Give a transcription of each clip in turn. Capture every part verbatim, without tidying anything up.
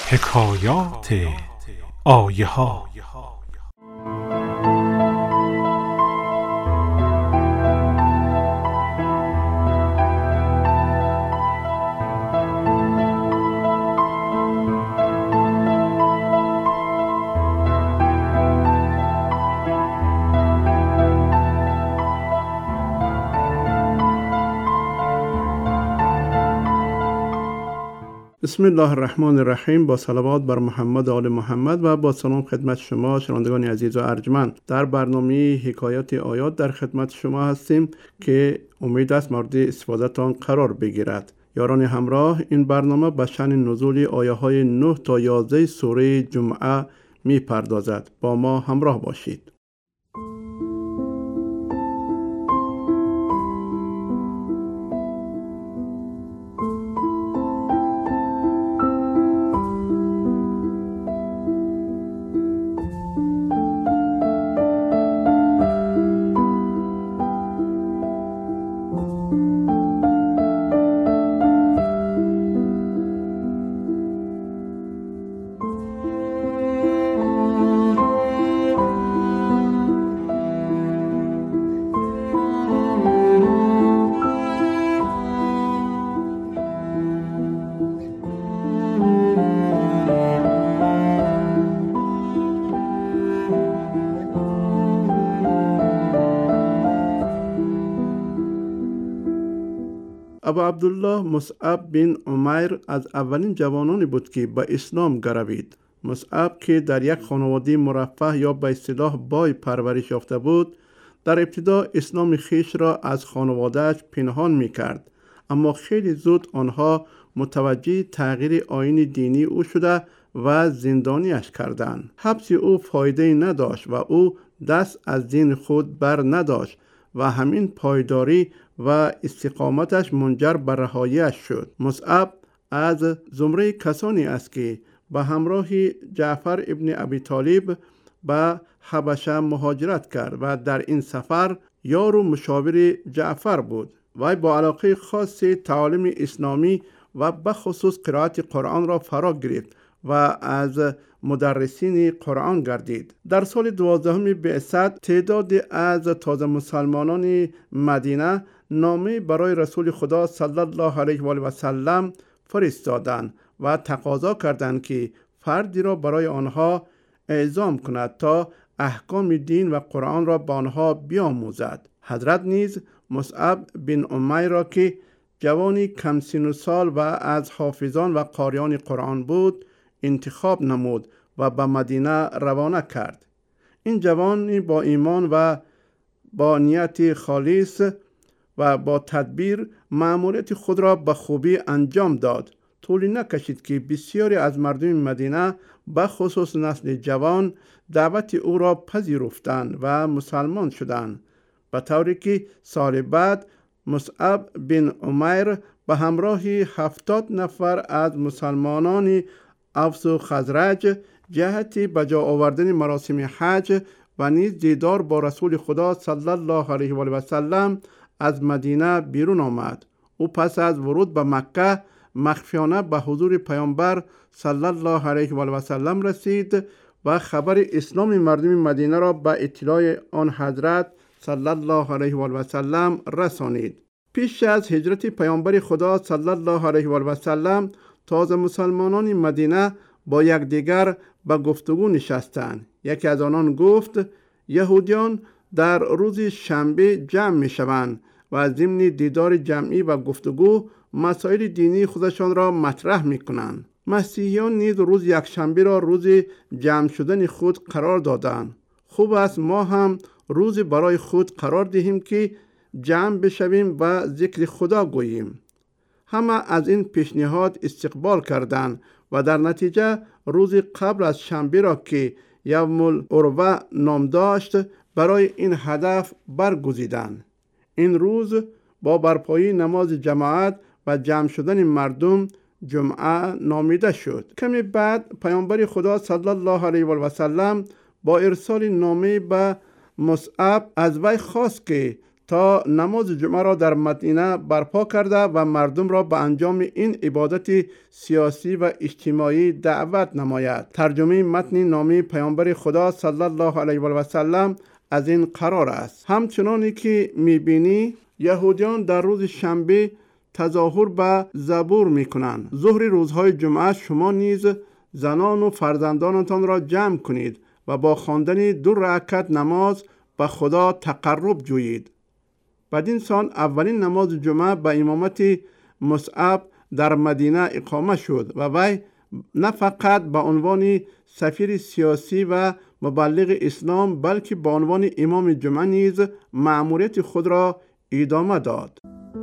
حکایات آیه ها. بسم الله الرحمن الرحیم. با صلوات بر محمد و آل محمد و با سلام خدمت شما شنوندگان عزیز و ارجمند. در برنامه حکایات آیات در خدمت شما هستیم که امید است مورد استفادهتان قرار بگیرد. یاران همراه، این برنامه به شأن نزول آیه های نه تا یازده سوره جمعه می پردازد. با ما همراه باشید. ابا عبدالله مصعب بن عمیر از اولین جوانانی بود که به اسلام گروید. مصعب که در یک خانواده مرفه یا به اصطلاح بای پرورش یافته بود، در ابتدا اسلام خویش را از خانواده‌اش پنهان می‌کرد، اما خیلی زود آنها متوجه تغییر آیین دینی او شده و زندانیش کردند. حبس او فایده نداشت و او دست از دین خود بر نداشت و همین پایداری و استقامتش منجر به رهایی‌اش شد. مصعب از زمره کسانی است که به همراه جعفر ابن ابی طالب به حبشه مهاجرت کرد و در این سفر یار و مشاور جعفر بود. وی با علاقه خاص تعالیم اسلامی و به خصوص قرائت قرآن را فرا گرفت و از مدرسین قرآن گردید. در سال دوازدهم بعثت تعداد از تازه مسلمانان مدینه نامه برای رسول خدا صلی الله علیه و آله و سلم فرستادند و تقاضا کردند که فردی را برای آنها اعزام کند تا احکام دین و قرآن را به آنها بیاموزد. حضرت نیز مصعب بن عمیر را که جوانی کم سن و سال و از حافظان و قاریان قرآن بود انتخاب نمود و به مدینه روانه کرد. این جوانی با ایمان و با نیت خالص و با تدبیر مأموریت خود را به خوبی انجام داد. طولی نکشید که بسیاری از مردم مدینه به خصوص نسل جوان دعوت او را پذیرفتند و مسلمان شدند، به طوری که سال بعد مصعب بن عمیر به همراه هفتاد نفر از مسلمانان اوس و خزرج جهت به جا آوردن مراسم حج و نیز دیدار با رسول خدا صلی الله علیه و آله و سلم از مدینه بیرون آمد. او پس از ورود به مکه مخفیانه به حضور پیامبر صلی الله علیه و آله و سلم رسید و خبر اسلام مردم مدینه را به اطلاع آن حضرت صلی الله علیه و آله و سلم رسانید. پیش از هجرت پیامبر خدا صلی الله علیه و آله و سلم تازه مسلمانان مدینه با یکدیگر به گفتگو نشستند. یکی از آنان گفت: یهودیان در روز شنبه جمع می شوند و ضمن دیدار جمعی و گفتگو مسائل دینی خودشان را مطرح می کنند. مسیحیان نیز روز یکشنبه را روز جمع شدن خود قرار دادند. خوب است ما هم روز برای خود قرار دهیم که جمع بشویم و ذکر خدا گوییم. همه از این پیشنهاد استقبال کردند و در نتیجه روز قبل از شنبه را که یوم العروه نام داشت برای این هدف برگزیدند. این روز با برپایی نماز جماعت و جمع شدن مردم جمعه نامیده شد. کمی بعد پیامبر خدا صلی الله علیه و آله و سلم با ارسال نامه به مصعب از وی خواست که تا نماز جمعه را در مدینه برپا کرده و مردم را به انجام این عبادت سیاسی و اجتماعی دعوت نماید. ترجمه متن نامه پیامبر خدا صلی الله علیه و سلم از این قرار است: همچنانی که میبینی یهودیان در روز شنبه تظاهر به زبور میکنند. ظهر روزهای جمعه شما نیز زنان و فرزندانتان را جمع کنید و با خواندن دو رکعت نماز به خدا تقرب جویید. بدین سان اولین نماز جمعه به امامت مصعب در مدینه اقامه شد و وی نه فقط به عنوان سفیر سیاسی و مبلغ اسلام بلکه به عنوان امام جمعه نیز مأموریت خود را ادامه داد.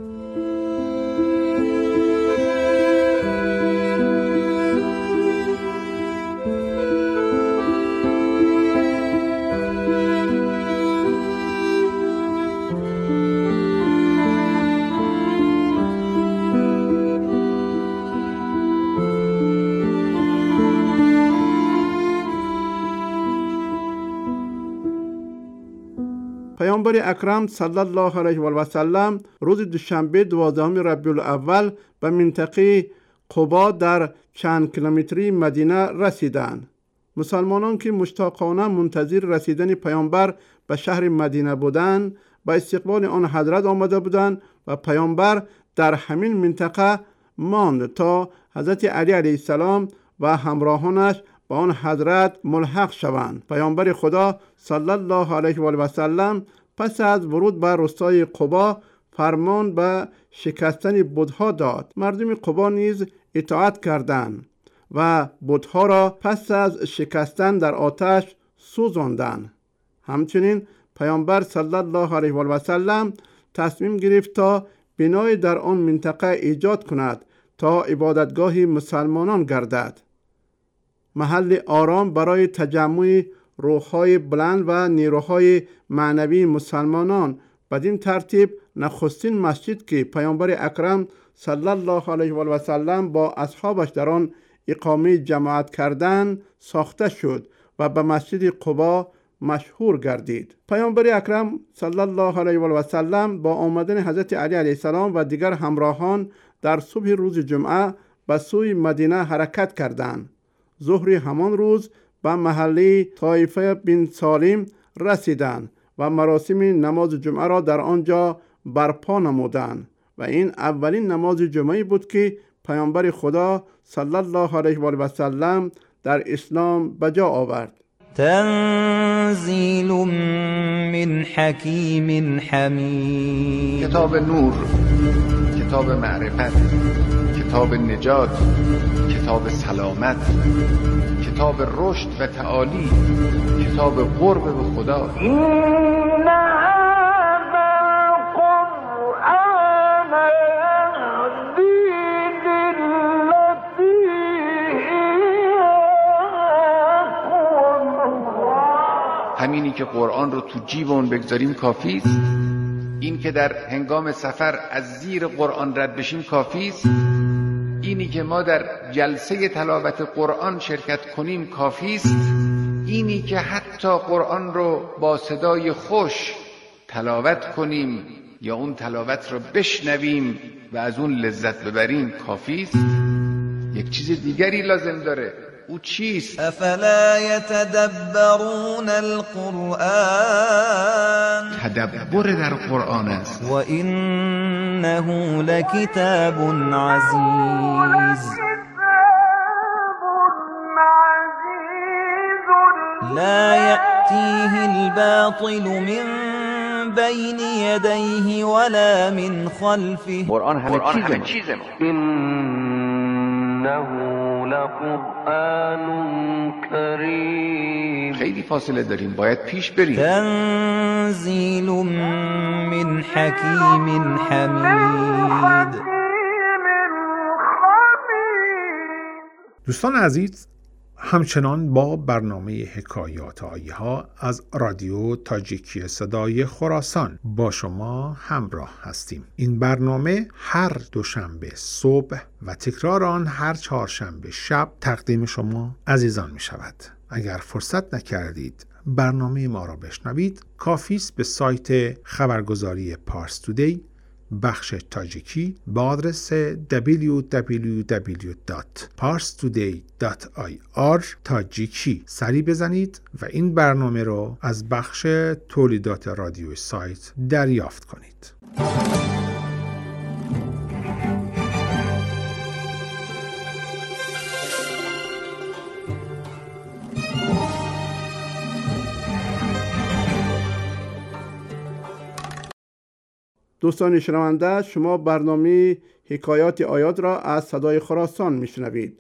پیامبر اکرم صلی الله علیه و سلم روز دوشنبه دوازدهم ربیع الاول به منطقه قبا در چند کیلومتری مدینه رسیدند. مسلمانان که مشتاقانه منتظر رسیدن پیامبر به شهر مدینه بودند به استقبال آن حضرت آمده بودند و پیامبر در همین منطقه ماند تا حضرت علی علیه السلام و همراهانش با آن حضرت ملحق شوند. پیامبر خدا صلی الله علیه و سلم پس از ورود به روستای قبا فرمان به شکستن بت‌ها داد. مردم قبا نیز اطاعت کردند و بت‌ها را پس از شکستن در آتش سوزاندند. همچنین پیامبر صلی الله علیه و سلم تصمیم گرفت تا بنای در آن منطقه ایجاد کند تا عبادتگاه مسلمانان گردد، محل آرام برای تجمع روح‌های بلند و نیروهای معنوی مسلمانان. بدین ترتیب نخستین مسجد که پیامبر اکرم صلی الله علیه و سلم با اصحابش در آن اقامه جماعت کردند ساخته شد و به مسجد قبا مشهور گردید. پیامبر اکرم صلی الله علیه و سلم با آمدن حضرت علی علیه السلام و دیگر همراهان در صبح روز جمعه به سوی مدینه حرکت کردند. ظهر همان روز به محله طایفه بن سالم رسیدند و مراسم نماز جمعه را در آنجا برپا نمودند و این اولین نماز جمعه بود که پیامبر خدا صلی الله علیه و سلم در اسلام به جا آورد. تنزیل من حکیم حمید. کتاب نور، کتاب معرفت، کتاب نجات، کتاب سلامت، کتاب رشد و تعالی، کتاب قرب به خدا. این هذا القرآن یهدی للتی هی اقوم. همینی که قرآن رو تو جیبمون بگذاریم کافی است. این که در هنگام سفر از زیر قرآن رد بشیم کافی است. اینی که ما در جلسه تلاوت قرآن شرکت کنیم کافی است. اینی که حتی قرآن رو با صدای خوش تلاوت کنیم یا اون تلاوت رو بشنویم و از اون لذت ببریم کافی است. یک چیز دیگری لازم داره. او چیست؟ افلا یتدبرون القرآن. تدبر در قرآن است. و انه لکتاب عزیز لا یأتیه الباطل من بین یدیه ولا من خلفه. قرآن همه چیزه. انه لقرآن کریم. خیلی فاصله داریم، باید پیش بریم. تنزیل من حکیم حمید. دوستان عزیز، همچنان با برنامه حکایات آیه ها از رادیو تاجیکی صدای خراسان با شما همراه هستیم. این برنامه هر دوشنبه صبح و تکرار آن هر چهارشنبه شب تقدیم شما عزیزان می شود. اگر فرصت نکردید برنامه ما را بشنوید کافی است به سایت خبرگزاری پارس تودی بخش تاجیکی با آدرس دبلیو دبلیو دبلیو دات پارس تودی دات آی آر تاجیکی سری بزنید و این برنامه را از بخش تولیدات رادیوی سایت دریافت کنید. دوستان شنونده، شما برنامه حکایات آیات را از صدای خراسان میشنوید.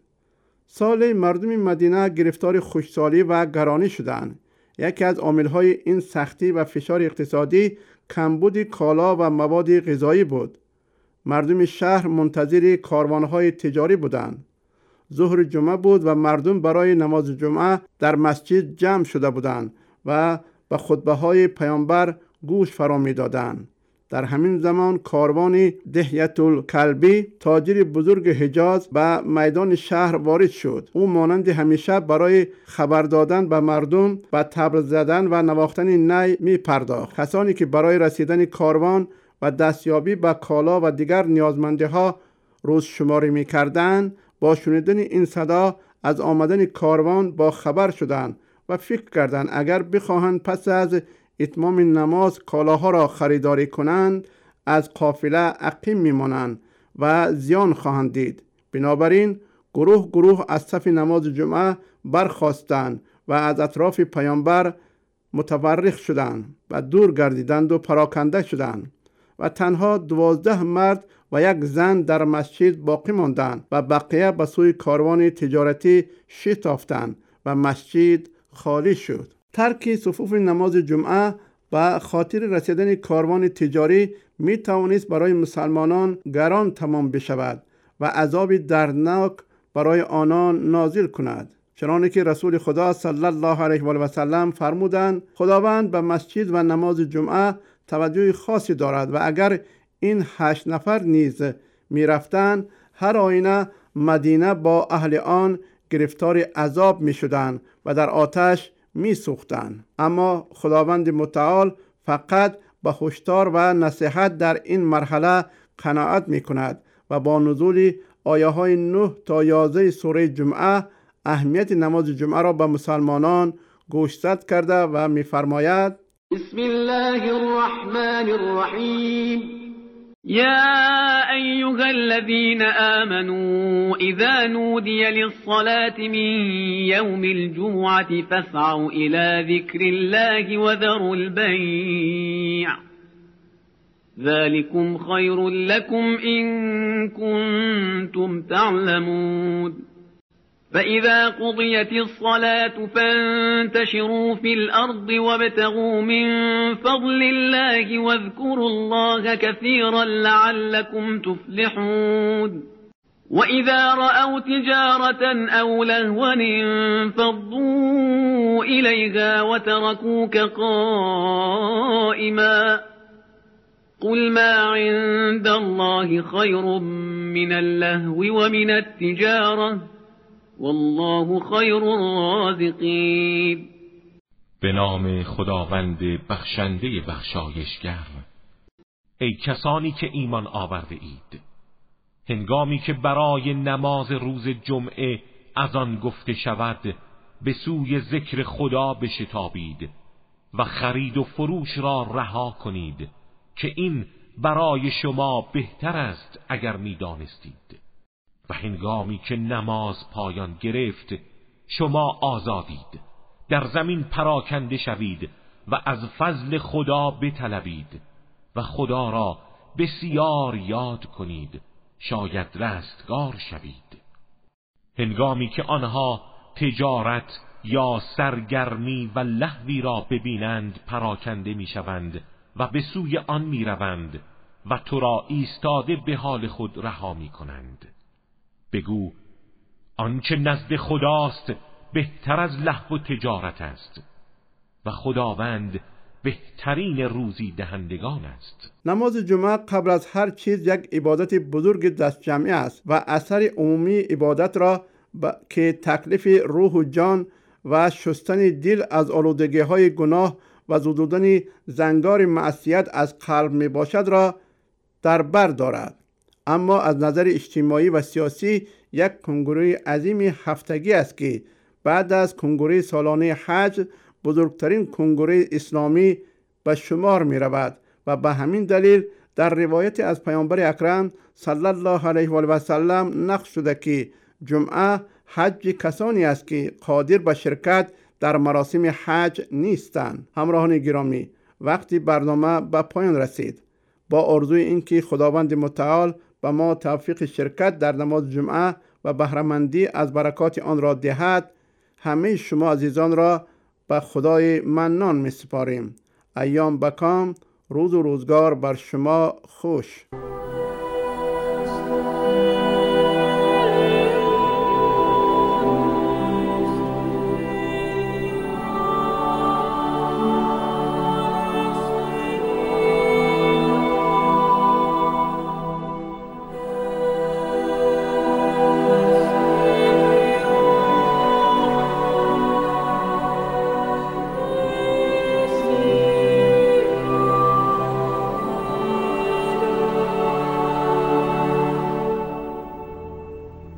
سال مردم مدینه گرفتار خشکسالی و گرانی شدند. یکی از عامل‌های این سختی و فشار اقتصادی کمبود کالا و مواد غذایی بود. مردم شهر منتظر کاروان‌های تجاری بودند. ظهر جمعه بود و مردم برای نماز جمعه در مسجد جمع شده بودند و به خطبه‌های پیامبر گوش فرا می‌دادند. در همین زمان کاروان دحیة الکلبی تاجر بزرگ حجاز به میدان شهر وارد شد. او مانند همیشه برای خبر دادن به مردم به طبل زدن و نواختن نی می پرداخت. کسانی که برای رسیدن کاروان و دستیابی به کالا و دیگر نیازمندی ها روز شماری می کردند با شنیدن این صدا از آمدن کاروان با خبر شدند و فکر کردند اگر بخواهند پس از اتمام نماز کالاها را خریداری کنند از قافله عقیم میمانند و زیان خواهند دید. بنابراین گروه گروه از صف نماز جمعه برخاستند و از اطراف پیامبر متفرق شدند و دور گردیدند و پراکنده شدند و تنها دوازده مرد و یک زن در مسجد باقی ماندند و بقیه به سوی کاروان تجارتی شتافتند و مسجد خالی شد. ترک صفوف نماز جمعه و خاطر رسیدن کاروان تجاری می توانست برای مسلمانان گران تمام بشود و عذاب دردناک برای آنان نازل کند. چنانه که رسول خدا صلی الله علیه و آله و سلم فرمودند خداوند به مسجد و نماز جمعه توجه خاصی دارد و اگر این هشت نفر نیز می رفتند هر آینه مدینه با اهل آن گرفتار عذاب می شدند و در آتش می سوختند. اما خداوند متعال فقط به هشدار و نصیحت در این مرحله قناعت می کند و با نزول آیه های نه تا یازده سوره جمعه اهمیت نماز جمعه را به مسلمانان گوشزد کرده و می فرماید بسم الله الرحمن الرحیم يا أيها الذين آمنوا إذا نودي للصلاة من يوم الجمعة فاسعوا إلى ذكر الله وذروا البيع ذلكم خير لكم إن كنتم تعلمون فإذا قضيت الصلاة فانتشروا في الأرض وابتغوا من فضل الله واذكروا الله كثيرا لعلكم تفلحون وإذا رأوا تجارة أو لهوا انفضوا إليها وتركوك قائما قل ما عند الله خير من اللهو ومن التجارة والله خیر الرازقین. به نام خداوند بخشنده بخشایشگر. ای کسانی که ایمان آورده اید، هنگامی که برای نماز روز جمعه از آن گفته شود به سوی ذکر خدا بشتابید و خرید و فروش را رها کنید که این برای شما بهتر است اگر می دانستید. و هنگامی که نماز پایان گرفت شما آزادید، در زمین پراکنده شوید و از فضل خدا بطلبید و خدا را بسیار یاد کنید شاید رستگار شوید. هنگامی که آنها تجارت یا سرگرمی و لهوی را ببینند پراکنده می شوند و به سوی آن می روند و تو را ایستاده به حال خود رها می کنند. بگو آنچه نزد خداست بهتر از لهو و تجارت است و خداوند بهترین روزی دهندگان است. نماز جمعه قبل از هر چیز یک عبادت بزرگ دست جمعی است و اثر عمومی عبادت را ب... که تکلیف روح و جان و شستن دل از آلودگی های گناه و زدودن زنگار معصیت از قلب می باشد را در بر دارد. اما از نظر اجتماعی و سیاسی یک کنگره عظیم هفتگی است که بعد از کنگره سالانه حج بزرگترین کنگره اسلامی به شمار می رود و به همین دلیل در روایت از پیامبر اکرم صلی الله علیه و آله و سلم نقل شده که جمعه حج کسانی است که قادر به شرکت در مراسم حج نیستند. همراهان گرامی، وقتی برنامه به پایان رسید. با آرزوی اینکه خداوند متعال به ما توفیق شرکت در نماز جمعه و بهره‌مندی از برکات آن را دهد، همه شما عزیزان را به خدای منان می سپاریم. ایام بکام، روز و روزگار بر شما خوش.